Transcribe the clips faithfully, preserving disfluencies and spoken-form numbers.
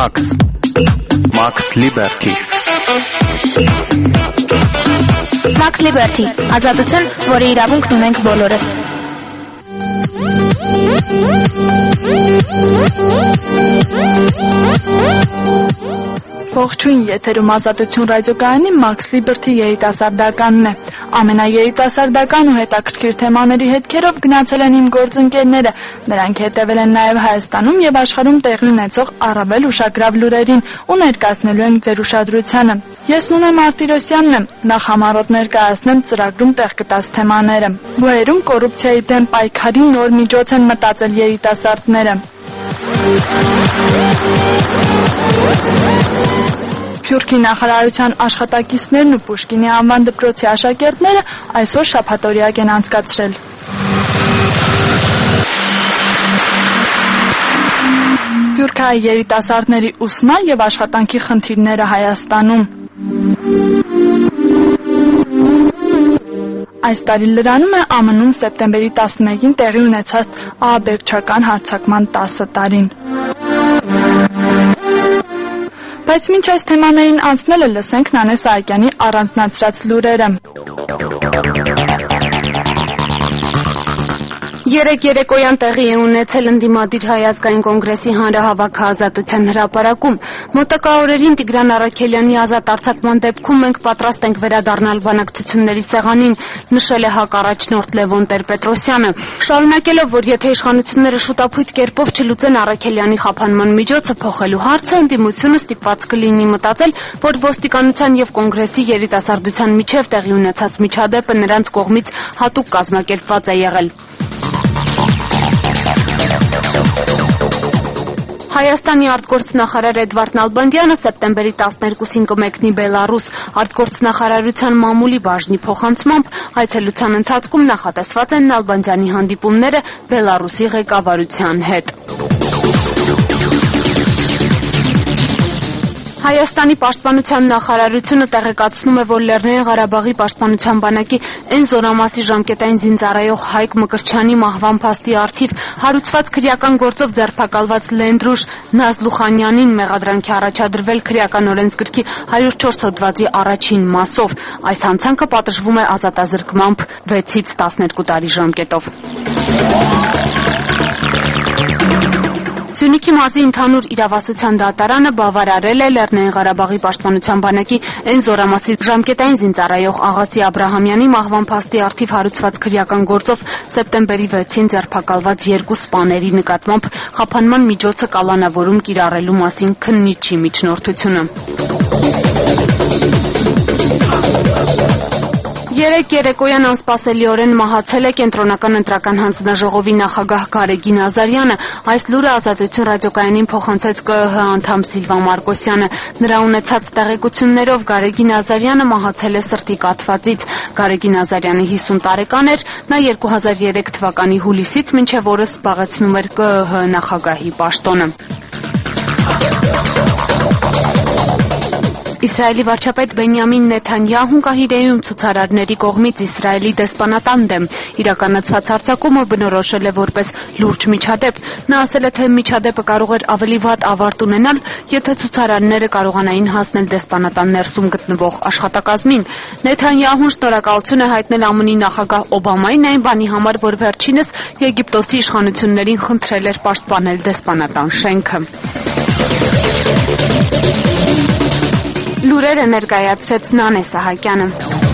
Max Max Liberty Max Liberty ազատություն, որի իրավունքն ունենք բոլորս։ Ողջույն, եթերում ազատություն ռադիոկայանի Max Liberty երիտասարդականն է։ Ամենաերիտասարդական ու հետաքրքիր թեմաների հետքերով գնացել են իմ գործընկերները։ Նրանք հետևել են նաև Հայաստանում եւ աշխարհում տեղի ունեցող առավել ուշագրավ լուրերին ու ներկայացնելու են ձեր ուշադրությանը։ Ես Նունե Մարտիրոսյանն եմ, նախ համառոտ ներկայացնեմ ծրագրում տեղ գտած թեմաները։ Բուհերում կոռուպցիայի դեմ պայքարի նոր միջոց են մտածել երիտասարդները։ Սփյուռքի նախարարության աշխատակիցներն ու Պուշկինի անվան դպրոցի աշակերտները այսօր շաբաթօրյակ են անցկացրել։ Սփյուռքահայ երիտասարդների ուսման եւ աշխատանքի խնդիրները Հայաստանում։ Այս տարի լրանում է Α M N-ում սեպտեմբերի տասնմեկին տեղի ունեցած ահաբեկչական հարձակման տասը տարին։ Բայց մինչ այս թեմաներին անցնելը լսենք Նանե Սահակյանի առանձնացրած լուրերը։ Երեկ երեկոյան տեղի է ունեցել ընդդիմադիր Հայ ազգային կոնգրեսի հանրահավաքը Ազատության հրապարակում։ Մոտակա օրերին Տիգրան Առաքելյանի ազատ արձակման դեպքում մենք պատրաստ ենք վերադառնալ բանակցությունների սեղանին, նշել է ՀԱԿ առաջնորդ Լևոն Տեր-Պետրոսյանը, շարունակելով, որ եթե իշխանությունները շուտապույտ կերպով չլուծեն Առաքելյանի խափանման միջոցը փոխելու հարցը, ընդդիմությունը ստիպված կլինի մտածել, որ ոստիկանության եւ կոնգրեսի երիտասարդության միջև տեղի ունեցած միջադեպը նրանց կողմից հատուկ կազմակերպված է եղել։ Հայաստանի արտգործնախարար Էդվարդ Նալբանդյանը սեպտեմբերի տասներկուսին կմեկնի Բելառուս արտգործնախարարության մամուլի բաժնի փոխանցմամբ այցելության ընթացքում նախատեսված են Նալբանդյանի հանդիպումները Բելառուսի ղեկավարության հետ։ Հայաստանի պաշտպանության նախարարությունը տեղեկացնում է, որ Լեռնային Ղարաբաղի պաշտպանության բանակի N զորամասի ժամկետային զինծառայող Հայկ Մկրտչյանի մահվան փաստի առթիվ հարուցված քրեական գործով ձերբակալված լենդրուժ Նազ Լուխանյանին մեղադրանքի առաջադրվել քրեական օրենսգրքի հարյուր չորս հոդվածի առաջին մասով։ Այս հանցանքը պատժվում է ազատազրկմամբ վեցից տասներկու տարի ժամկետով։ Սյունիքի մարզի ընդհանուր իրավասության դատարանը բավարարել է Լեռնային Ղարաբաղի պաշտպանության բանակի N զորամասի ժամկետային զինծառայող Աղասի Աբրահամյանի մահվան փաստի առթիվ հարուցված քրեական գործով սեպտեմբերի վեցին ձերբակալված երկու սպաների նկատմամբ խափանման միջոցը կալանավորում կիրառելու մասին քննիչի միջնորդությունը։ Երեկ երեկոյան անսպասելիորեն մահացել է Կենտրոնական ընտրական հանձնաժողովի նախագահ Գարեգին Ազարյանը։ Այս լուրը Ազատություն ռադիոկայանին փոխանցեց Կ ԸՀ անդամ Սիլվա Մարկոսյանը։ Նրա ունեցած տեղեկություններով Գարեգին Ազարյանը մահացել է սրտի կաթվածից։ Գարեգին Ազարյանը հիսուն տարեկան էր, նա երկու հազար երեք թվականի հուլիսից մինչև օրս զբաղեցնում էր Կ ԸՀ նախագահի պաշտոնը։ Իսրայելի վարչապետ Բենյամին Նեթանյահուն Կահիրեում ցուցարարների կողմից Իսրայելի դեսպանատան դեմ իրականացված հարձակումը բնորոշել է որպես լուրջ միջադեպ։ Նա ասել է, թե միջադեպը կարող էր ավելի վատ ավարտ ունենալ, եթե ցուցարարները կարողանային հասնել դեսպանատան ներսում գտնվող աշխատակազմին։ Նեթանյահուն շնորհակալություն է հայտնել Ամն Ի նախագահ Օբամային այն բանի համար, որ վերջինս Եգիպտոսի իշխանություններին խնդրել էր պաշտպանել դեսպանատան շենքը։ Լուրերը ներկայացրեց Նանե Սահակյանը։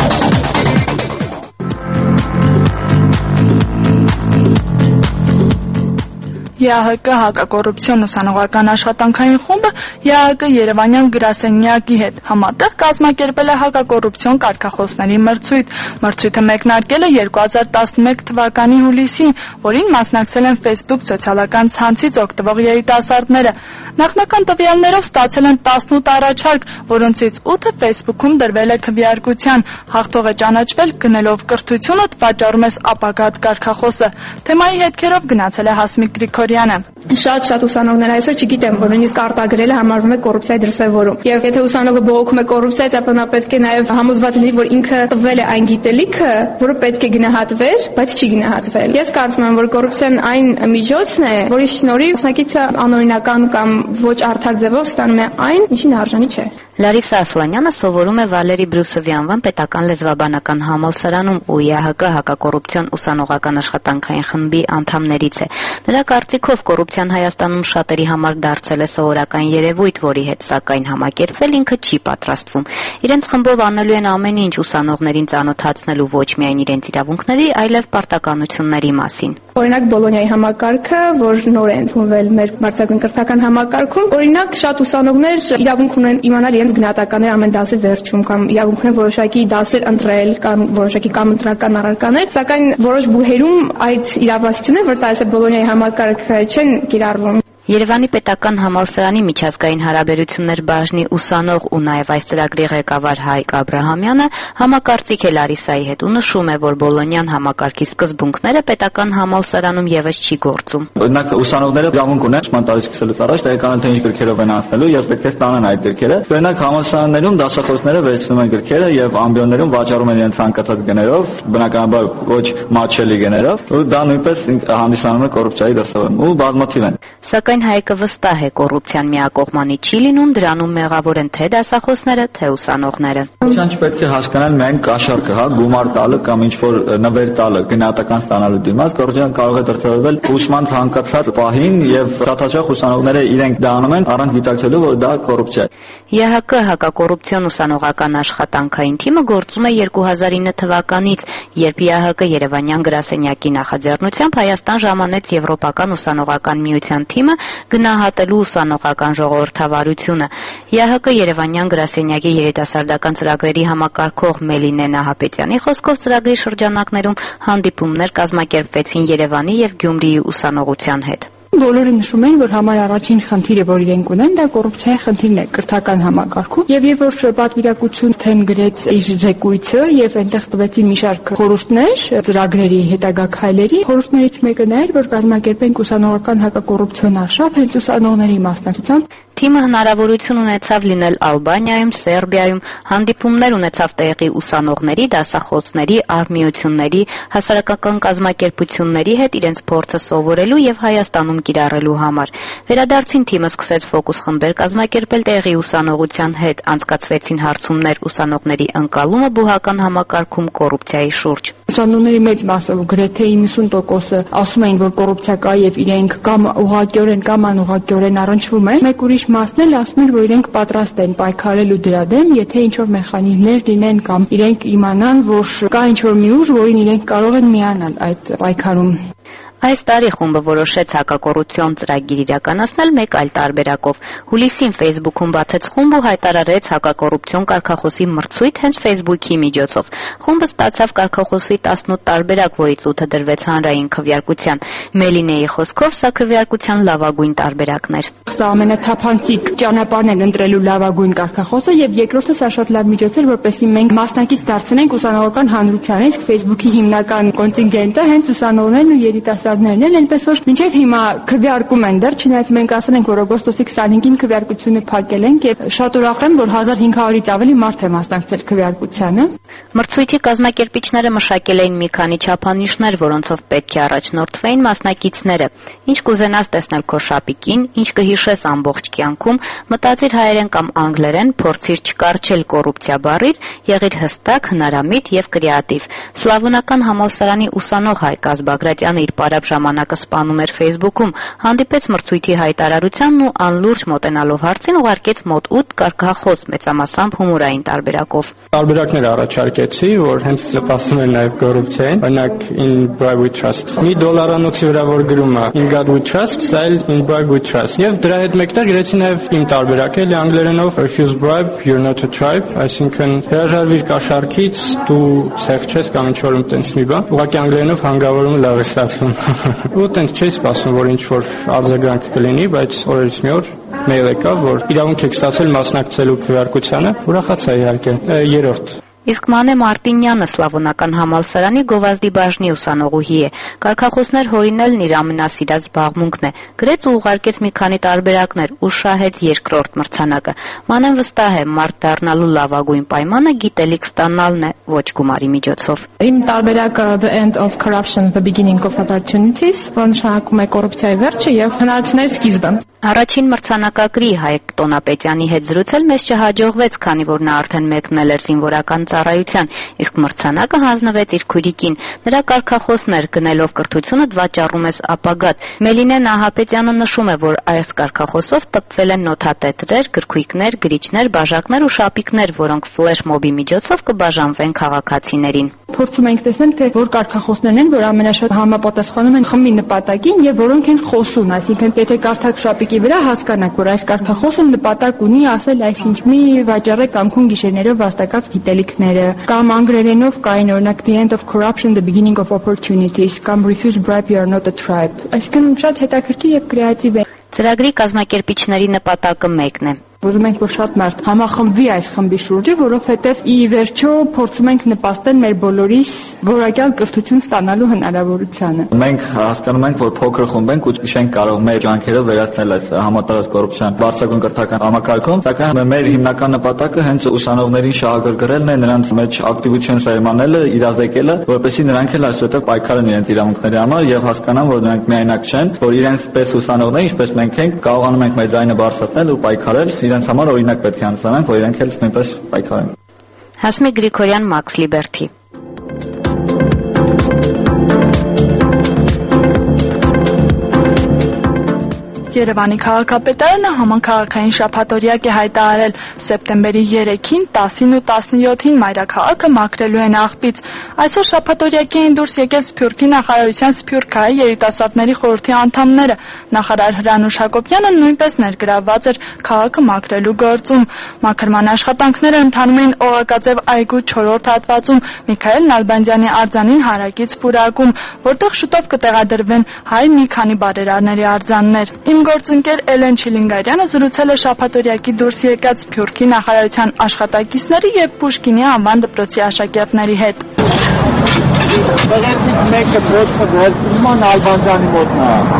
Ե Ա Հ Կ հակակոռուպցիոն ուսանողական աշխատանքային խումբը Ե Ա Հ Կ Երևանյան գրասենյակի հետ համատեղ կազմակերպել է հակակոռուպցիոն կարգախոսների մրցույթ։ Մրցույթը մեկնարկել է երկու հազար տասնմեկ թվականի հուլիսին, որին մասնակցել են Facebook սոցիալական ցանցից օգտվող երիտասարդները։ Նախնական տվյալներով ստացել են տասնութ առաջարկ, որոնցից ութը Facebook-ում դրվել է քվեարկության։ Հաղթողը ճանաչվել գնելով կրթությունդ վաճառում ես ապագա կարգախոսը։ Թեմայի հետքերով գնացել է Հասմիկ Գրիգորյանը Գրիգորյանը։ Շատ-շատ ուսանողներ այսօր չգիտեմ, որ նույնիսկ արտագրելը համարվում է կոռուպցիայի դրսևորում։ Եվ եթե ուսանողը բողոքում է կոռուպցիայից, ապա նա պետք է նաև համոզված լինի, որ ինքը տվել է այն գիտելիքը, որը պետք է գնահատվեր, բայց չի գնահատվել։ Ես կարծում եմ, որ կոռուպցիան այն միջոցն է, որի շնորհիվ մասնակիցը անօրինական կամ ոչ արդար ձևով ստանում է այն, ինչին արժանի չէ։ Լարիսա Ասլանյանը սովորում է Վալերի Բրուսովի անվան պետական լեզվաբանական համալսարանում ու ի ՀՀԿ հակակոռուպցիոն ուսանողական աշխատանքային խմբի անդամներից է։ Նրա կարծիքով կոռուպցիան Հայաստանում շատերի համար դարձել է սովորական երևույթ, որի հետ սակայն համակերպվել ինքը չի պատրաստվում։ Իրենց խմբով անելու են ամեն ինչ ուսանողներին ծանոթացնելու ոչ միայն իրենց իրավունքների, այլև պարտականությունների մասին։ Օրինակ Բոլոնիայի համակարգը, որ նոր է ընդունվել մեր բարձրագույն կրթական համակարգում, օրինակ շատ ուսանողներ իրավունք ունեն իմանալ իրենց գնահատականները ամեն դասի վերջում կամ իրավունք ունեն որոշակի դասեր ընտրել կամ որոշակի կամ ընտրական առարկաներ, սակայն որոշ բուհերում այդ իրավասությունը, որ տալիս է Բոլոնիայի համակարգը, չեն կիրառվում։ Երևանի պետական համալսարանի միջազգային հարաբերություններ բաժնի ուսանող ու նաև այս ծրագրի ղեկավար Հայկ Աբրահամյանը համակարծիք է Լարիսայի հետ ու նշում է, որ Բոլոնյան համակարգի սկզբունքները պետական համալսարանում եւս չի գործում։ Օրինակ ուսանողները իրավունք ունեն ուսման տարի սկսելուց առաջ տեղական թե ինչ գրքերով են անցնելու եւ պետք է ստանան այդ գրքերը։ Օրինակ համալսարաններում դասախոսները վերցնում են գրքերը եւ ամբիոններում վաճառում են իրենց ցանկացած գներով, բնականաբար ոչ մատչելի գներով, ու դա նույնպես հանդիսանում է կոռուպցիայի դրսևորում ու բազմաթիվ են։ Սակայն Հայկը վստահ է, կոռուպցիան միակողմանի չի լինում, դրանում մեղավոր են թե դասախոսները, թե ուսանողները։ Չան չպետք է հասկանալ միայն կաշառքը, հա, գումար տալը կամ ինչ որ նվեր տալը, գնահատական ստանալու դիմաց, կոռուպցիան կարող է դրսևորվել ուսման ցանկացած պահին եւ շատաճախ ուսանողները իրենք դա անում են առանց գիտակցելու, որ դա կոռուպցիա է։ ԵՀԿ հակակոռուպցիոն ուսանողական աշխատանքային թիմը գործում է երկու հազար ինը թվականից, երբ ԵՀԿ Երևանյան գրասենյակի նախաձեռնությամբ Հայաստան ժամանեց Եվրոպական ուսանողական միության թիմը գնահատելու ուսանողական ժողովրդավարությունը։ ԵՀԿ Երևանյան գրասենյակի երիտասարդական ծրագրերի համակարգող Մելինե Նահապետյանի խոսքով ծրագրի շրջանակներում հանդիպումներ կազմակերպվեցին Երևանի եւ Գյումրիի ուսանողության հետ։ Բոլորը նշում են, որ համար առաջին խնդիրը, որ իրենք ունեն, դա կոռուպցիայի խնդիրն է կրթական համակարգում, եւ երբ որ պատվիրակություն թեմ գրեց իր զեկույցը եւ այնտեղ տվեցին մի շարք խորհուրդներ ծրագրերի հետագա քայլերի, խորհուրդներից մեկը նա էր, որ կազմակերպենք ուսանողական հակակոռուպցիոն արշավ հենց ուսանողների մասնակցությամբ։ Թիմը հնարավորություն ունեցավ լինել Ալբանիայում, Սերբիայում, հանդիպումներ ունեցավ տեղի ուսանողների, դասախոսների, արհմիությունների, հասարակական կազմակերպությունների հետ իրենց փորձը սովորելու եւ Հայաստանում կիրառելու համար։ Վերադարձին թիմը սկսեց ֆոկուս խմբեր կազմակերպել տեղի ուսանողության հետ, անցկացվեցին հարցումներ ուսանողների ընկալումը բուհական համակարգում կոռուպցիայի շուրջ։ Ուսանողների մեծ մասը, գրեթե իննսուն տոկոսը ասում են, որ կոռուպցիա կա եւ իրենք կամ ուղղակիորեն կամ անուղղակիորեն առնչվում են։ Մեկ ուրիշ մասն էլ ասում են, որ իրենք պատրաստ են պայքարելու դրա դեմ, եթե ինչ-որ մեխանիզմներ լինեն կամ իրենք իմանան, որ կա ինչ-որ մի ուժ, որին իրենք կարող են միանալ այդ պայքարում։ Այս տարի խումբը որոշեց հակակոռուպցիոն ծրագիր իրականացնել մեկ այլ տարբերակով։ Հուլիսին Facebook-ում բացեց խումբ ու հայտարարեց հակակոռուպցիոն կարգախոսի մրցույթ հենց Facebook-ի միջոցով։ Խումբը ստացավ կարգախոսի տասնութ տարբերակ, որից ութը դրվեց հանրային քվեարկության։ Մելինեի խոսքով սա քվեարկության լավագույն տարբերակն էր։ Սա ամենաթափանցիկ ճանապարհն է ընտրելու լավագույն կարգախոսը եւ երկրորդը սա շատ լավ միջոց էր, որպեսզի մենք մասնակից դարձնենք ուսանողական հանրությանը, իսկ Facebook-ի հիմնական կոնտինգենտը հենց ուսանողներն ու երիտասարդներն են, այնպես որ մինչև հիմա քվեարկում են դեռ, չնայած մենք ասել ենք, որ օգոստոսի քսանհինգին քվեարկությունը փակել ենք եւ շատ ուրախ եմ, որ հազար հինգ հարյուրից ավելի մարդ է մասնակցել քվեարկությանը։ Մրցույթի կազմակերպիչները մշակել էին մի քանի չափանիշներ, որոնցով պետք է առաջնորդվեին մասնակիցները։ Ինչ կուզենաս տեսնել քո շապիկին, ինչ կհիշես ամբողջ կյանքում, մտածիր հայերեն կամ անգլերեն, փորձիր չկարչել կոռուպցիա բառից, եղիր հստակ, հնարամիտ եւ կրեատիվ։ Սլավոնական համալսարանի ուսանող Հայկ Ազբագրատյանը իր պարապ ժամանակը սպանում էր Facebook-ում, հանդիպեց մրցույթի հայտարարությանն ու անլուրջ մոտենալով հարցին ուղարկեց մոտ ութ կարգախոս մեծամասամբ հումորային տարբերակով։ Տարբերակներ առաջարկեցի, որ հենց նպաստում են նաև կոռուպցիային, օրինակ in bribe we trust։ Մի դոլարանոցի վրա որ գրում է in God we trust, սա էլ in bribe we trust։ Եվ դրա հետ մեկտեղ գրեցի նաև իմ տարբերակը, էլի անգլերենով refuse bribe, you're not a tribe, այսինքն հրաժարվիր կաշառքից, դու ցեղ չես կամ ինչ որ տենց մի բան։ Ուղղակի անգլերենով հանգավորումը լավ է ստացվում։ Ու տենց չի սպասում, որ ինչ որ արձագանք կլինի, բայց օրերից մի օր մեյլ եկավ, որ իրավունք եք ստացել մասնակցելու քվեարկությանը, ուրախացա իհարկե։ Երրորդ Իսկ Մանե Մարտինյանը Սլավոնական համալսարանի գովազդի բաժնի ուսանողուհի է։ Կարգախոսներ հորինելն իր ամենասիրած զբաղմունքն է։ Գրեց ու ուղարկեց մի քանի տարբերակներ ու շահեց երկրորդ մրցանակը։ Մանեն վստահ է, մարդ դառնալու լավագույն պայմանը գիտելիք ստանալն է, ոչ գումարի միջոցով։ Իմ տարբերակը The End of Corruption, The Beginning of Opportunities, որը նշանակում է կոռուպցիայի վերջը եւ հնարավորությունների սկիզբը։ Առաջին մրցանակակրի Հայկ Տոնապետյանի հետ զրուցել մեզ չհաջողվեց, քանի որ նա արդեն մեկնել էր զինվորական ծառայության, իսկ մրցանակը հանձնվեց իր քույրիկին։ Նրա կարգախոսներ գնելով կրթությունդ վաճառում ես ապագատ։ Մելինե Նահապետյանը նշում է, որ այս կարգախոսով տպվել են նոթատետրեր, գրքույկներ, գրիչներ, բաժակներ ու շապիկներ, որոնք ֆլեշ մոբի միջոցով կբաժանվեն քաղաքացիներին։ Փորձում ենք տեսնել, թե որ կարգախոսներն են, որ ամենաշատ համապատասխանում են խմբի նպատակին եւ որոնք են խոսուն, այսինքն եթե կարդաք շապիկի վրա հասկանաք, որ այս կարգախոսը նպատակ ունի ասել այսինչ մի վաճառե կամքուն գիշերներով վաստակած գիտելիքները, կամ անգլերենով կային օրինակ The End of Corruption, The Beginning of Opportunities, կամ Refuse Bribe, You Are Not a Tribe։ Այսինքն շատ հետաքրքիր եւ կրեատիվ է։ Ծրագրի կազմակերպիչների նպատակը մեկն է։ Ուզում ենք, որ շատ մարդ համախմբվի այս խմբի շուրջը, որովհետև ի վերջո փորձում ենք նպաստել մեր բոլորիս որակյալ կրթություն ստանալու հնարավորությանը։ Մենք հասկանում ենք, որ փոքր խումբ ենք ու չենք կարող մեր ջանքերը վերացնել այս համատարած կոռուպցիան բարձրագույն կրթական համակարգում, սակայն մեր հիմնական նպատակը հենց ուսանողներին շահագրգռելն է, նրանց մեջ ակտիվություն սերմանելը, իրազեկելը, որպեսզի նրանք էլ այսուհետև պայքարեն իրենց իրավունքների համար եւ հասկանան, որ նրանք միայնակ չեն, որ իրենց պես ուսանողներ, ինչպես մենք ենք, կարողանում ենք մեր ձայնը բարձրացնել ու պայքարել իրենց համար օրինակ պետք է անցնենք, որ իրենք էլ նույնպես պայքարեն։ Հասմիկ Գրիգորյան, Max Liberty։ Երևանի քաղաքապետարանը համանքաղաքային շաբաթօրյակ է հայտարարել սեպտեմբերի երեքին, տասին ու տասնյոթին մայրաքաղաքը մաքրելու են աղբից։ Այսօր շաբաթօրյակի են դուրս եկել Սփյուռքի նախարարության Սփյուռքահայ երիտասարդների խորհրդի անդամները։ Նախարար Հրանուշ Հակոբյանը նույնպես ներգրավված էր քաղաքը մաքրելու գործում։ Մաքրման աշխատանքները ընթանում էին Օղակաձև այգու չորրորդ հատվածում Միքայել Նալբանդյանի արձանին հարակից պուրակում, որտեղ շուտով կտեղադրվեն հայ մի քանի բարերարների արձաններ։ Իմ գործընկեր Էլեն Չիլինգարյանը զրուցել է շաբաթօրյակի դուրս եկած Սփյուռքի նախարարության աշխատակիցների եւ Պուշկինի անվան դպրոցի աշակերտների հետ։ Մեկը դրոցը գործում է Նալբանդյանի մոտ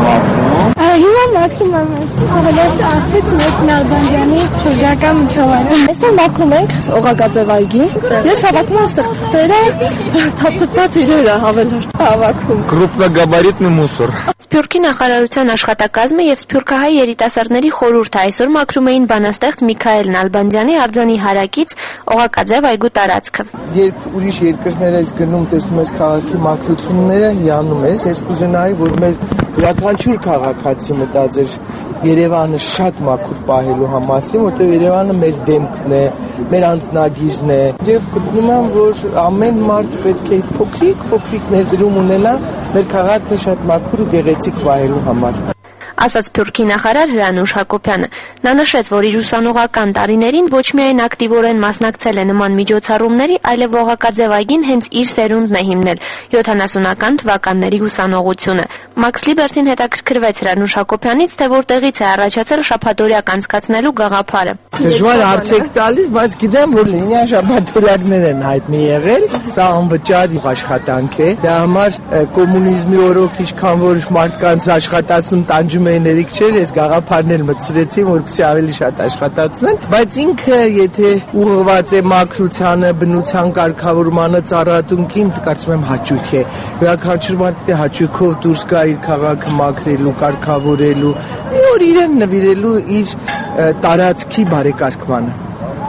նա։ Հիմա մաքրում եմ ավելորդ աղբից մեկ Նալբանդյանի շրջակա միջավայրը։ Այսօր մաքրում ենք Օղակաձև այգի։ Ես հավաքում եմ ստեղ թղթերը, թափթփված իրերը ավելորդ հավաքում։ Крупногабаритный мусор։ Սփյուռքի նախարարության աշխատակազմը եւ Սփյուռքահայ երիտասարդների խորհուրդը այսօր մաքրում էին բանաստեղծ Միքայել Նալբանդյանի արձանի հարակից Օղակաձև այգու տարածքը։ Երբ ուրիշ երկրներ ես գնում, տեսնում ես քաղաքի մաքրությունները, հիանում ես, ես կուզենայի, որ մեր յուրաքանչյուր քաղաքացի մտածեր Երևանը շատ մաքուր պահելու համասին, որտեղ Երևանը մեր դեմքն է, մեր անձնագիրն է, եւ գտնում եմ, որ ամեն մարդ պետք է փոքրիկ փոքրիկ ներդրում ունենա մեր քաղաքը շատ մաքուր ու գեղեցիկ պահելու համար։ Ասաց Սփյուռքի նախարար Հրանուշ Հակոբյանը։ Նա նշեց, որ իր ուսանողական տարիներին ոչ միայն ակտիվորեն մասնակցել է նման միջոցառումների, այլև Օղակաձև այգին հենց իր սերունդն է հիմնել յոթանասունական թվականների ուսանողությունը։ Max Liberty-ն հետաքրքրվեց Հրանուշ Հակոբյանից, թե որտեղից է առաջացել շաբաթօրյակ անցկացնելու գաղափարը։ Դժվար հարց եք տալիս, բայց գիտեմ, որ լինյան շաբաթօրյակներ են հայտնի եղել, սա անվճար աշխատանք է։ Դա համար կոմունիզմի օրոք ինչքան որ մարդկանց աշխատացում տանջում երիկ չէր, ես գաղափարն էլ մտցրեցի, որպեսզի ավելի շատ աշխատացնեն, բայց ինքը եթե ուղղված է մաքրությանը, բնության կարգավորմանը, ծառայատունքին, կարծում եմ հաճույք է։ Յուրաքանչյուր մարդ է հաճույքով դուրս գա իր քաղաքը մաքրելու, կարգավորելու, մի օր իրեն նվիրելու իր տարածքի բարեկարգմանը։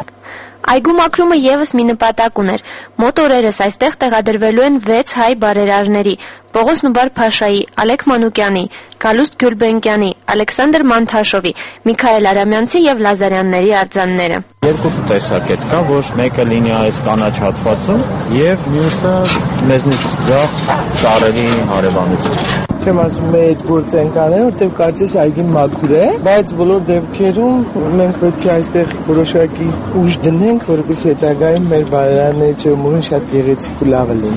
Այգու մաքրումը եւս մի նպատակ ուներ։ Մոտ օրերս այստեղ տեղադրվելու են վեց հայ բարերարների՝ Պողոս Նուբար Փաշայի, Ալեք Մանուկյանի, Գալուստ Գյուլբենկյանի, Ալեքսանդր Մանթաշովի, Միքայել Արամյանցի եւ Լազարյանների արձանները։ Երկու տեսակ է կա, որ մեկը լինի այս կանաչ հատվածում եւ մյուսը մեզնից ձախ ծառերի հարևանությամբ։ Չեմ ասում մեծ գործ ենք անել, որտեղ կարծես այգին մաքուր է, բայց բոլոր դեպքերում մենք պետք է այստեղ որոշակի ուժ դնենք, որպեսզի հետագայում մեր բարերարների ջերմուղին շատ գեղեցիկ ու լավը լինի։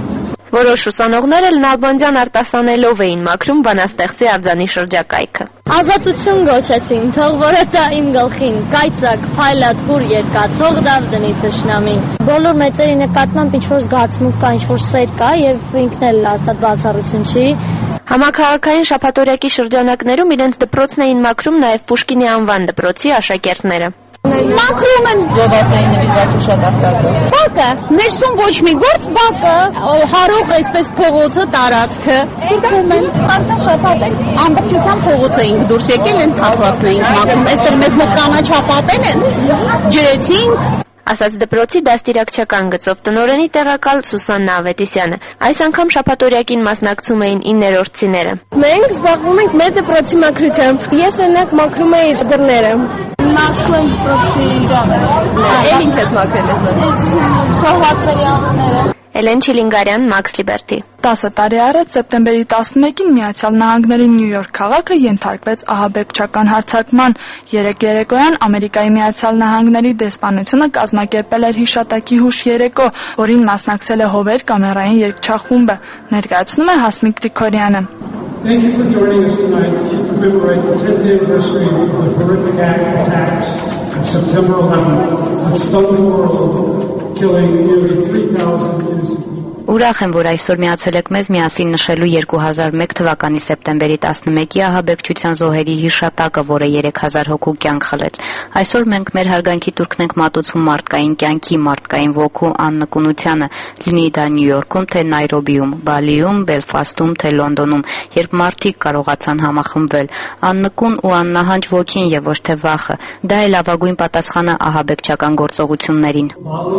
Որոշ ուսանողներ էլ նալբանդյան արտասանելով էին մաքրում բանաստեղծի արձանի շրջակայքը։ Ազատություն գոչեցին, թող որը դա իմ գլխին, կայծակ, փայլատ, հուր երկա, թող դավ դնի թշնամին։ Բոլոր մեծերի նկատմամբ ինչ-որ զգացմունք կա, ինչ-որ սեր կա եւ ինքն էլ հաստատ բացառություն չի։ Համաքաղաքային շաբաթօրյակի շրջանակներում իրենց դպրոցն էին մաքրում նաեւ Պուշկինի անվան դպրոցի աշակերտները։ Մաքրում են Զովասնային նվիրված շատ արտակը։ Բակը, ներսում ոչ մի գործ, բակը, հարող այսպես փողոցը, տարածքը, սուպում են, խարսան շապատ են, ամբողջությամբ փողոցը ինք դուրս եկել են, հատվածն էինք մաքրում, այստեղ մեզ մոտ կանաչ հապատել են, ջրեցինք, ասաց դպրոցի դաստիարակչական գծով տնօրենի տեղակալ Սուսաննա Ավետիսյանը։ Այս անգամ շաբաթօրյակին մասնակցում էին իններորդցիները։ Մենք զբաղվում ենք մեր դպրոցի մաքրությամբ։ Ես օրինակ մաքրում էի դռները։ Մաքրում դպրոցի ջամերը։ Էլ ինչ ես մաքրել ես։ Սոհվածների անունները։ Էլեն Չիլինգարյան, Max Liberty։ տասը տարի առաջ սեպտեմբերի տասնմեկին Միացյալ Նահանգների Նյու Յորք քաղաքը ենթարկվեց ահաբեկչական հարձակման։ Երեկ երեկոյան Ամերիկայի Միացյալ Նահանգների դեսպանությունը կազմակերպել էր հիշատակի հուշ երեկո, որին մասնակցել է Հովեր կամերային երգչախումբը։ Ներկայացնում է Հասմիկ Գրիգորյանը։ Thank you for joining us tonight to commemorate the tenth anniversary of the horrific attacks of September eleventh that stunned the world, killing nearly three thousand innocent people. Ուրախ եմ, որ այսօր միացել եք մեզ միասին նշելու երկու հազար մեկ թվականի սեպտեմբերի տասնմեկի ահաբեկչության զոհերի հիշատակը, որը երեք հազար հոգու կյանք խլեց։ Այսօր մենք մեր հարգանքի տուրքն ենք մատուցում մարդկային կյանքի, մարդկային ոգու աննկունությանը, լինի դա Նյու Յորքում, թե Նայրոբիում, Բալիում, Բելֆաստում, թե Լոնդոնում, երբ մարդիկ կարողացան համախմբվել, աննկուն ու աննահանջ ոգին եւ ոչ թե վախը։ Դա է լավագույն պատասխանը ահաբեկչական գործողություններին։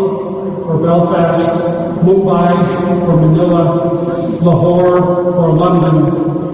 Or Manila, Lahore, or London,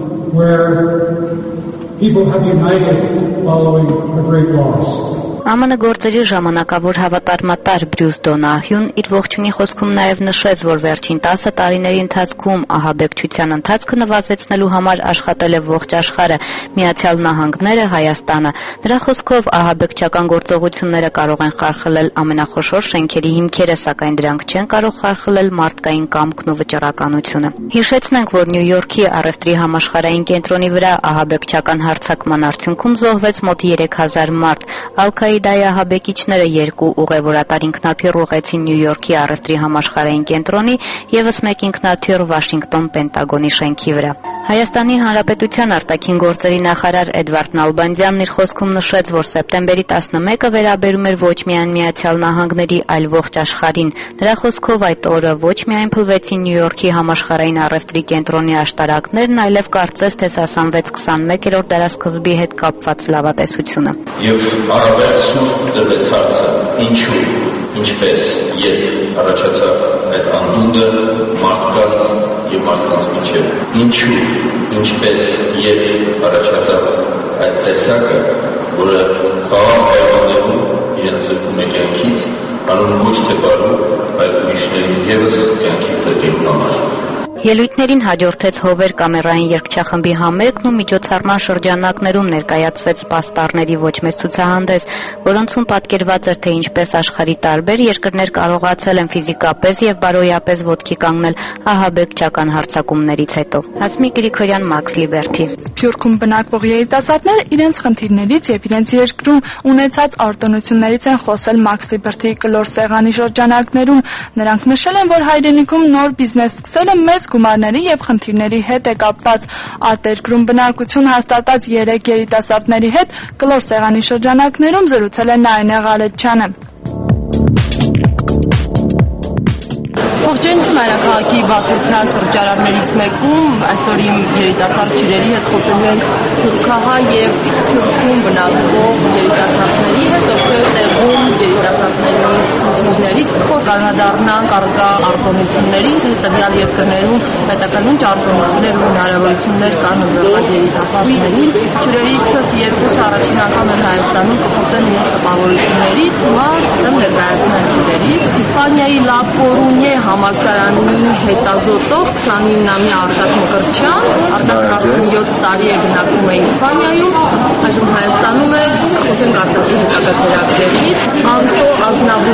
where people have united following a great loss. ԱՄՆ գործերի ժամանակավոր հավատարմատար Բրյուս Դոնահյուն իր ողջունի խոսքում նաև նշեց, որ վերջին տասը տարիների ընթացքում ահաբեկչության ընթացքը նվազեցնելու համար աշխատել է ողջ աշխարհը, Միացյալ Նահանգները, Հայաստանը։ Նրա խոսքով ահաբեկչական գործողությունները կարող են խարխլել ամենախոշոր շենքերի հիմքերը, սակայն դրանք չեն կարող խարխլել մարդկային կամքն ու վճռականությունը։ Հիշեցնենք, որ Նյու Յորքի առևտրի համաշխարհային կենտրոնի վրա ահաբեկչական հարձակման արդյունքում զոհվեց մոտ երեք հազար մարդ։ Ալ-Քաիդայի ահաբեկիչները երկու ուղևորատար ինքնաթիռ ուղղեցին Նյու Յորքի առևտրի համաշխարհային կենտրոնի, ևս մեկ ինքնաթիռ Վաշինգտոն Պենտագոնի շենքի վրա։ Հայաստանի Հանրապետության արտաքին գործերի նախարար Էդվարդ Նալբանդյանն իր խոսքում նշեց, որ սեպտեմբերի տասնմեկը վերաբերում էր ոչ միայն Միացյալ Նահանգների, այլ ողջ աշխարհին։ Նրա խոսքով այդ օրը ոչ միայն փլվեցին Նյու Յորքի համաշխարհային առևտրի կենտրոնի աշտարակներն, այլև կարծես թե սասանվեց քսանմեկերորդ դարասկզբի հետ կապված լավատեսությունը։ Եվ առավել սուրբ դրվեց հարցը, ինչու, ինչպես, երբ առաջացավ այդ անդունդը մարդկանց և մարդկանց միջև, ինչու, ինչպես, երբ առաջացավ այդ տեսակը, որը խաղաղ հայտնվում իրենց զրկում է կյանքից, անում ոչ թե բարու, այլ ուրիշներին ևս կյանքից զրկելու համար։ Ելույթներին հաջորդեց Հովեր կամերային երգչախմբի համերգն ու միջոցառման շրջանակներում ներկայացվեց պաստառների ոչ մեծ ցուցահանդես, որոնցում պատկերված էր, թե ինչպես աշխարհի տարբեր երկրներ կարողացել են ֆիզիկապես եւ բարոյապես ոտքի կանգնել ահաբեկչական հարձակումներից հետո։ Հասմիկ Գրիգորյան, Max Liberty։ Սփյուռքում բնակվող երիտասարդները իրենց խնդիրներից եւ իրենց երկրում ունեցած արտոնություններից են խոսել Max Liberty կլոր սեղանի շրջանակներում։ Նրանք նշել են, որ հայրենիքում նոր բիզնես սկսելը մեծ գումարների եւ խնդիրների հետ է կապված։ Արտերկրում բնակություն հաստատած երեք երիտասարդների հետ կլոր սեղանի շրջանակներում զրուցել է Նայնե Ղալեջյանը։ Ողջույն, Մայրաքաղաքի բացօթյա սրճարաններից մեկում այսօր իմ երիտասարդ հյուրերի հետ խոսելու ենք սփյուռքահայ եւ Սփյուռքում բնակվող երիտասարդների հետ, ովքեր տեղում երիտասարդների խնդիրներից կանդրադառնանք առկա արտոնություններին, թե տվյալ երկրներում պետական ինչ արտոնություններ ու հնարավորություններ կան ընձեռված երիտասարդներին։ Հյուրերիցս երկուսը առաջին անգամ են Հայաստանում կխոսեն իրենց տպավորություններից, հիմա սկսեմ ներկայացնել հյուրերիս։ Իսպանիայի Լա Կորունյե համալսարանի հետազոտող քսանինամյա Արտակ Մկրտչյան, Արտակն արդեն յոթ տարի է բնակվում է Իսպանիայում, այժմ Հայաստանում է, խոսենք Արտակի հետագա ծրագրերից, Անտո Ազնավուրյան,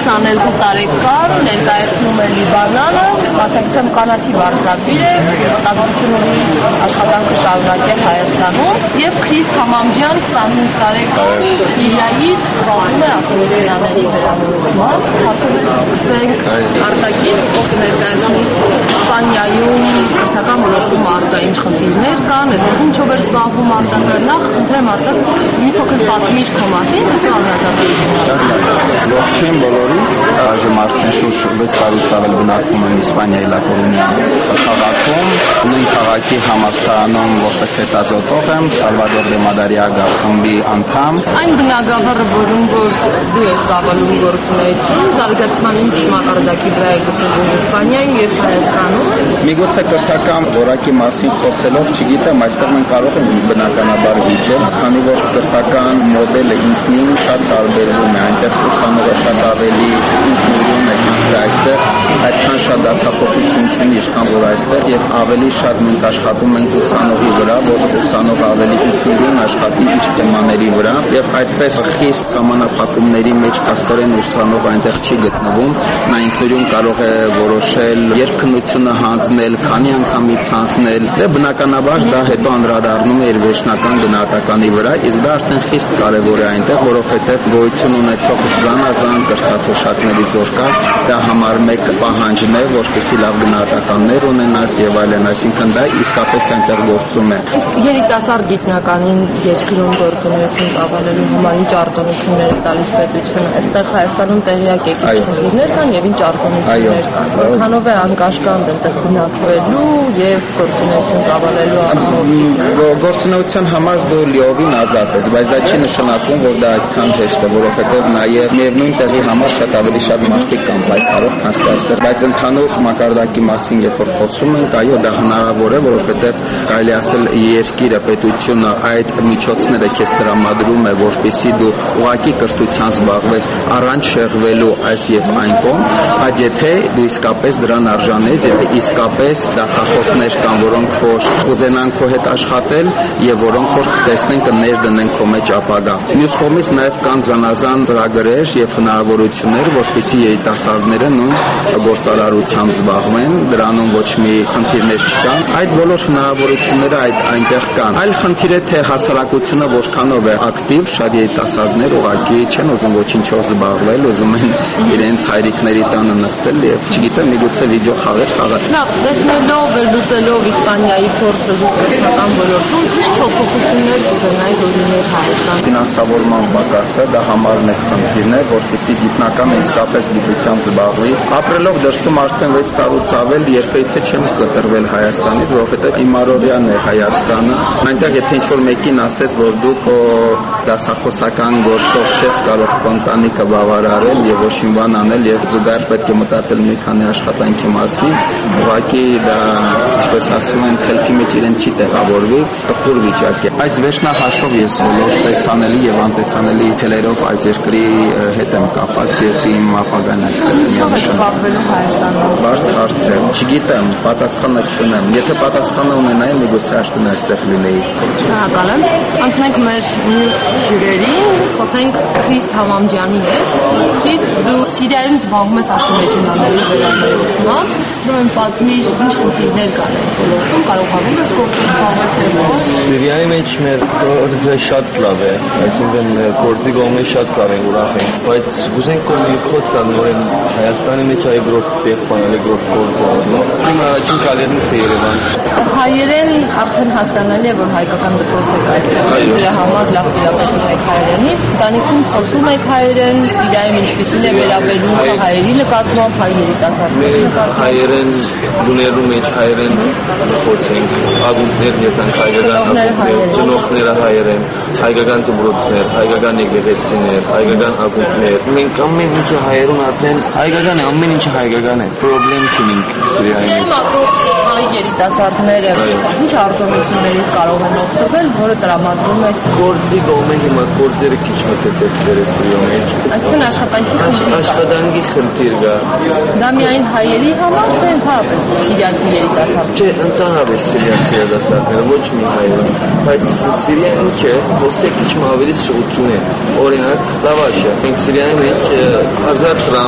քսաներկու տարեկան ներկայացնում է Լիբանանը, մասնակցությամբ կանացի վարսավիր է, մտածություն ունի աշխատանքը շարունակել Հայաստանում եւ Քրիստ Համամջյան քսանհինգ տարեկան Սիրիայից զբաղվում է ավտոմեքենաների վերանորոգմամբ։ Հարցազրույցը սկսենք արտակից, ով ներկայացնի Իսպանիայում կրթական ոլորտում առկա ինչ խնդիրներ կան, այստեղ ինչով է զբաղվում արտակը, նախ խնդրեմ արտակ մի փոքր պատմիչ քո մասին, հետո անդրադառնանք։ Ողջույն բոլորից, այժմ արդեն շուրջ վեց տարուց ավել բնակվում եմ Իսպանիայի Լա Կորունյա քաղաքում, նույն քաղաքի համալսարանում որպես հետազոտող եմ, Սալվադոր դե Մադարիագա խմբի անդամ։ Այն բնագավառը, որում որ դու ես ծավալում գործունեություն, զարգացման ինչ մակարդակի վրա է գտնվում Իսպանիայում եւ Հայաստանում։ Միգուցե կրթական որակի մասին խոսելով, չգիտեմ, այստեղ մենք կարող ենք բնականաբար վիճել, քանի որ կրթական մոդելը ինքնին շատ տարբերվում է, այնտեղ ուսանողը շատ ավելի ինքնուրույն է, քան այստեղ, այդքան շատ դասախոսություն չունի, ինչքան որ այստեղ, եւ ավելի շատ մենք աշխատում ենք ուսանողի վրա, որ ուսանողը ավելի ինքնուրույն աշխատի իր թեմաների վրա, եւ այդպես խիստ սահմանափակումների մեջ աստորեն ուսանողը այնտեղ չի գտնվում, նա ինքնուրույն կարող է որոշել երբ քննությունը հանձնել, քանի անգամից հանձնել, դե բնականաբար դա հետո անդրադառնում է իր վերջնական գնահատականի վրա, իսկ դա արդեն խիստ կարևոր է այնտեղ, որովհետև գոյություն ունեցող զանազան կրթաթոշակներից որ կա, դա համար մեկ պահանջն է, որպեսզի լավ գնահատականներ ունենաս եւ այլն, այսինքն դա իսկապես այնտեղ գործում է։ Իսկ երիտասարդ գիտնականին երկրում գործունեություն ծավալելու համար ինչ արտոնություններ է տալիս պետությունը, այստեղ Հայաստանում տեղյակ եք ինչ խնդիրներ կան եւ ինչ արտոնություններ կան, որքանով է անկաշկանդ այնտեղ բնակվելու եւ գործունեություն ծավալելու առումով։ Գործունեության համար դու լիովին ազատ ես, բայց դա չի նշանակում, որ դա այդքան հեշտ է, որովհետեւ նաեւ միևնույն տեղի համար շատ ավելի շատ մարդիկ կան պայքարող, քան այստեղ, բայց ընդհանուր մակարդակի մասին երբ որ խոսում ենք, այո, դա հնարավոր է, որովհետեւ կարելի ասել երկիրը, պետությունը այդ միջոցները քեզ տրամադրում է, որպեսզի դու ուղղակի կրթության զբաղվես առանց շեղվելու այս եւ այն կողմ, բայց եթե դու իսկապես դրան արժան ես, եթե իսկապես դասախոսներ կան, որոնք որ կուզենան քո հետ աշխատել եւ որոնք որ կտեսնեն կներդնեն քո մեջ ապագա։ Մյուս կողմից նաեւ կան զանազան ծրագրեր եւ հնարավորություններ, որպեսզի երիտասարդները նույն գործարարությամբ զբաղվեն, դրանում ոչ մի խնդիրներ չկան։ Այդ բոլոր հնարավորությունները այդ այնտեղ կան։ Այլ խնդիր է թե հասարակությունը որքանով է ակտիվ, շատ երիտասարդներ ուղղակի չեն ուզում ոչինչով զբաղվել, ուզում են իրենց հայրիկների տանը նստել եւ չգիտեմ, միգուցե վիդեո խաղեր խաղալ։ Լավ, տեսնելով, վերլուծելով Իսպանիայի փորձը կրթական ոլորտում, ինչ փոփոխություններ կուզենայի դուրս Հայաստան։ Ֆինանսավորման պակասը դա համար մեկ խնդիրն է, որպեսզի գիտնականը իսկապես գիտությամբ զբաղվի։ Ապրելով դրսում արդեն վեց տարուց ավել երբևիցե չեմ կտրվել Հայաստանից, որովհետեւ իմ առօրյան է Հայաստանը։ Այնտեղ եթե ինչ-որ մեկին ասես, որ դու քո դասախոսական գործով չես կարող քո ընտանիքը բավարարել եւ ոչ մի բան անել եւ զուգահեռ պետք է մտածել մի քանի աշխատանքի մասին, ուղղակի դա, ինչպես ասում են, խելքի մեջ իրեն չի տեղավորվի, տխուր վիճակ է։ Այս վերջնահաշվով ես բոլոր տեսանելի եւ անտեսանելի թելերով այս երկրի հետ եմ կապված եւ իմ ապագան այստեղ միանշանակ Հայաստանում։ Բարդ հարց է։ Չգիտեմ, պատասխանը չունեմ։ Եթե պատասխանը ունենայի, միգուցե արդեն այստեղ լինեի։ Շնորհակալ եմ։ Անցնենք մեր մյուս հյուրերին, խոսենք Քրիստ Համամջյանի հետ։ Քրիստ, դու Սիրիայում զբաղվում ես ավտոմեքենաների վերանորոգմամբ, ուրեմն պատմիր ինչ խնդիրներ կան այդ ոլորտում, կարողանում ես զբաղվել։ Սիրիայի մեջ մեր գործը շատ լավ է, այսինքն գործի կողմը շատ կարևոր ուրախ է, բայց գուզենք կողմի խոցան նորեն Հայաստանի մեջ այ գրոհ տեխնոլ գրոհ գործը։ Իմ առաջին կարիերն է Երևան։ Հայերեն արդեն հասկանալի է, որ հայկական դպրոց եք այցելել, դրա համար լավ տիրապետում եք հայերենի, ընտանիքում խոսում եք հայերեն, Սիրիայում ինչպիսին է վերաբերվում հայերի նկատմամբ, հայ երիտասարդների նկատմամբ։ Հայերեն բուներու մեջ հայերեն խոսենք, ագունտներ ետանք հայկական ծնողները հայերեն, հայկական դպրոցներ, հայկական եկեղեցիներ, հայկական ագունտներ։ Մենք ամեն ինչը հայերուն արդեն հայկական է, ամեն ինչը հայկական է։ Պրոբլեմ չունենք Սիրիայի մեջ։ Հայ երիտասարդները ինչ արտոնություններից կարող են օգտվել, որը տրամադրում է գործի կողմը հիմա գործերը քիչ մտածել է Սիրիայի մեջ։ Այսինքն աշխատանքի խնդիր։ Աշխատանքի խնդիր կա։ Դա միայն հայերի համար, թե ընդհանրապես սիրիացի երիտասարդներ։ Չէ, ընդհանրապես սիրիացի երիտասարդները, ոչ մի հայեր, բայց Սիրիան չէ, ոստե քիչ ավելի սուղություն է։ Օրինակ, լավաշը։ Մենք Սիրիայի մեջ հազար դրամ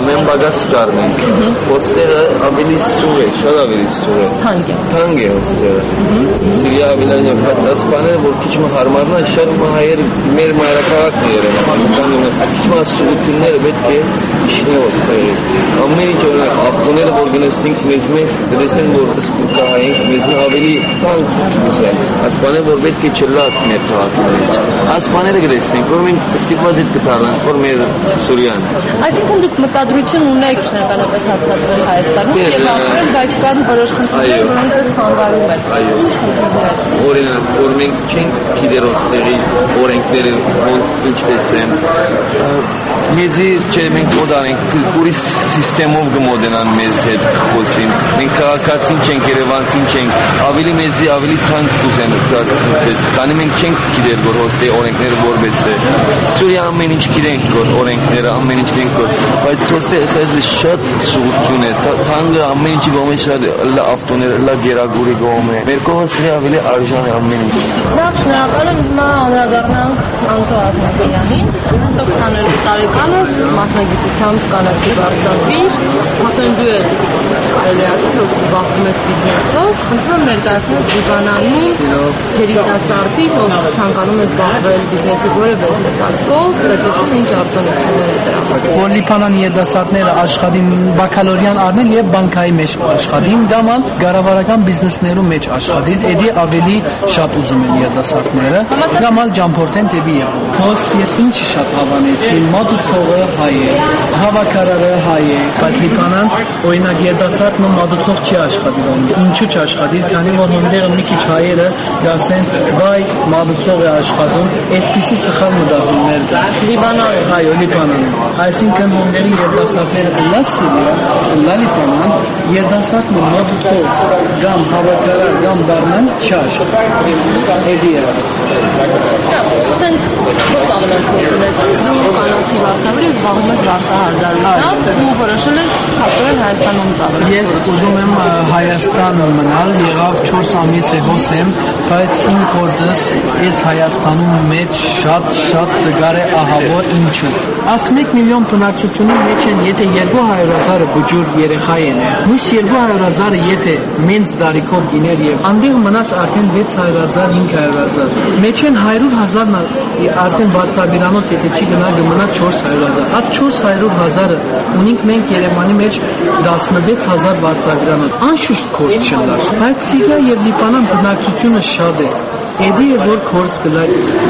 Ամեն բագաս կառնենք։ Ոստերը ավելի սուր է, շատ ավելի սուր է։ Թանկ է։ Թանկ է ոստերը։ Սիրի ավելան է, բայց ասպաները որ քիչ մը հարմարն է, շատ մահեր մեր մայրաքաղաքն երեն։ Քիչ մը սուղությունները պետք է իշնի ոստերը։ Ամեն ինչ օրինակ ավտոները որ գնացնենք մեզ մեկ, դրեսեն որ սպուկահայինք, մեզ մեկ ավելի թանկ ուզեն։ Ասպաները որ պետք է չլաց մեր քաղաքներից։ Ասպաները գտեսնենք, որ մենք ստիպված ենք կդառնանք, որ մեր Սուրիան։ Այսինքն դուք մտադրություն ունեք շնորհակալապես հաստատվել Հայաստանում եւ ապրել, բայց կան որոշ խնդիրներ, որոնք դες խանգարում են։ Ինչ խնդիրներ։ Օրինակ, որ մենք չենք գիտեր ոստերի օրենքները ոնց ինչպես են։ Մեզի չէ մենք մոդանենք ուրիշ սիստեմով գմոդենան մեզ հետ խոսին։ Մենք քաղաքացին չենք, երևանցին չենք, ավելի մեզի ավելի թանկ կուզեն ցածպես։ Քանի մենք չենք գիտեր որ ոստի օրենքները որպես է։ Սուրիա ամեն ինչ գիտենք որ օրենքները ամեն ինչ գիտենք որ բայց ոստի ասած շատ սուղություն է։ Թանկը ամեն ինչի գոմե շատ լա ավտոները լա գերագուրի գոմե։ Մեր կողմը ավելի արժան է ամեն ինչ։ Նախ շնորհակալ եմ հիմա անդրադառնանք Անտո Աթոմյանին։ Անտո քսաներկու տարեկանս մասնագիտությամբ կանացի վարսավիր, ասեն դու ես կարելի ասել որ զբաղվում ես բիզնեսով, խնդրում եմ ներկայացնես Լիբանանի երիտասարդին, ով ցանկանում է զբաղվել բիզնեսի որևէ տեսակով, պետությունը ինչ արտոնություններ է դրա համար։ Որ Լիբանանի երիտասարդները աշխատին բակալորյան առնեն եւ բանկայի մեջ աշխատին, գաման գարավարական բիզնեսներում մեջ աշխատին, էդի ավելի շատ ուզում են երիտասարդները, գաման ճամփորդեն դեպի եւ։ Հոս ես ինչ շատ հավանեցի, մատուցողը հայ է, հավաքարարը հայ է, բայց Լիբանան օրինակ երիտասարդը մատուցող չի աշխատում։ Ինչու՞ չաշխատի, քանի որ այնտեղ մի քիչ հայերը գասեն, վայ մատուցող է աշխատում, այսպիսի սխալ մտածումներ կա։ Լիբանանում, այո, Լիբանանում։ Այսինքն այնտեղի երիտասարդները լա Սիրիա, լա Լիբանան, երիտասարդը մատուցող կամ հավաքարար կամ դառնան չաշխատի։ Էդի է։ Ուսեն ոչ ամենից կողմից դու կանացի վարսավիրը զբաղվում ես վարսահարդարությամբ ու որոշել ես հաստորեն Հայաստանում ծավալ։ Ես ուզում եմ Հայաստան մնալ, եղավ չորս ամիս է հոս եմ, բայց իմ գործս ես Հայաստանում մեջ շատ-շատ դգար է ահավոր ինչու։ Ասմեկ միլիոն բնակչությունի մեջ են, եթե երկու հարյուր հազարը բջուր երեխա են, մյուս երկու հարյուր հազարը եթե մենց դարիքով գիներ եւ անդեղ մնաց արդեն վեց հարյուր հազար, հինգ հարյուր հազար։ Մեջ են հարյուր հազարն արդեն վարսավիրանոց եթե չի գնա գմնա չորս հարյուր հազար։ Այդ չորս հարյուր հազարը ունենք մենք Երևանի մեջ տասնվեց հազար վարսավիրանոց։ Անշուշտ կորց չլար, բայց Սիրիա եւ Լիբանան բնակչությունը շատ է։ Էդի է որ կորց կլար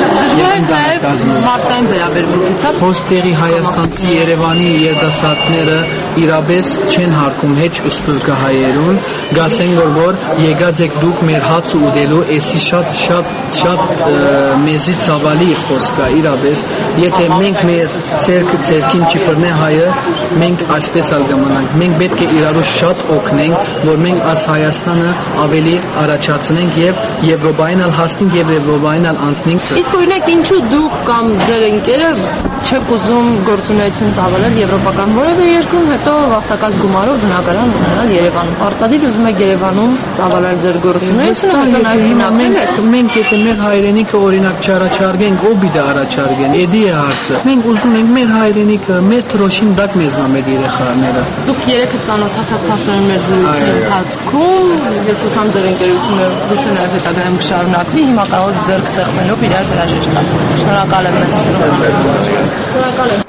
մարդկային վերաբերմունքից հոստերի հայաստանցի Երևանի երիտասարդները իրապես չեն հարկում հեչ սփյուռքահայերուն, գասեն որ որ եկած եք դուք մեր հաց ուտելու, էսի շատ շատ շատ մեզի ցավալի խոսք է իրապես, եթե մենք մեր ցերկը ցերկին չբռնե հայը, մենք այսպես ալ կմնանք, մենք պետք է իրարու շատ օգնենք, որ մենք աս Հայաստանը ավելի առաջացնենք եւ Եվրոպային ալ հասնենք եւ Եվրոպային ալ անցնենք։ Իսկ օրինակ ինչու դուք կամ ձեր ընկերը չեք ուզում գործունեություն ծավալել եվրոպական որևէ երկրում, հետո վաստակած գումարով բնակարան ունենալ Երևանում։ Պարտադիր ուզում եք Երևանում ծավալել ձեր գործունեությունը, հետո նաև հիմնական մենք մենք եթե մեր հայրենիքը օրինակ չառաջարկենք, ով պիտի առաջարկեն։ Էդի է հարցը։ Մենք ուզում ենք մեր հայրենիքը, մեր թրոշին դակ մեզնա մեր երեխաները։ Դուք երեքը ծանոթացաք փաստորեն մեր զրույցի ընթացքում, ես ուսամ ձեր ընկերությունը լույսը նաև հետագայում կշարունակվի, հիմա կարող եք ձեռք սեղմելով իրար հրաժեշտ տալ։ Շնորհակալ եմ մեզ։ Շնորհակալ եմ։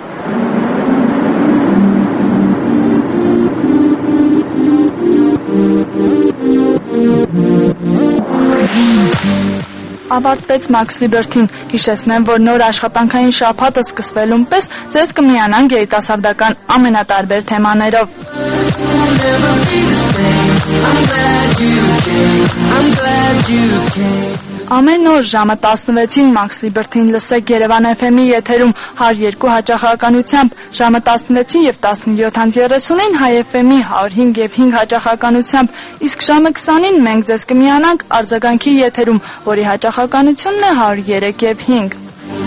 Ավարտվեց Max Liberty-ն, հիշեցնեմ, որ նոր աշխատանքային շաբաթը սկսվելուն պես ձեզ կմիանան երիտասարդական ամենատարբեր թեմաներով։ Ամեն օր ժամը տասնվեցին Max Liberty-ն լսեք Երևան Էֆ Էմ-ի եթերում հարյուր երկու հաճախականությամբ, ժամը տասնվեցին եւ տասնյոթ անց երեսունին Հայ Էֆ Էմ-ի հարյուր հինգ եւ հինգ հաճախականությամբ, իսկ ժամը քսանին մենք ձեզ կմիանանք արձագանքի եթերում, որի հաճախականությունն է հարյուր երեք եւ հինգ։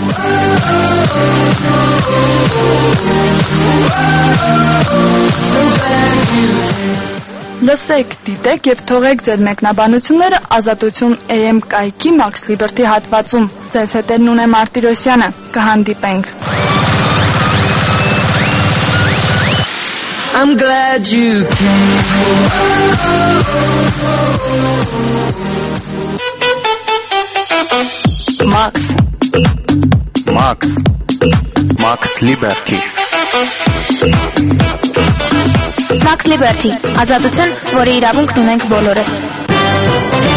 Լսեք, դիտեք եւ թողեք ձեր մեկնաբանությունները Ազատություն Էյ Էմ կայքի Max Liberty հատվածում։ Ձեզ հետ է Նունե Մարտիրոսյանը։ Կհանդիպենք։ I'm glad you came. Max. Max. Max Liberty. Max Liberty. Ազատություն, որի իրավունքն ունենք բոլորս։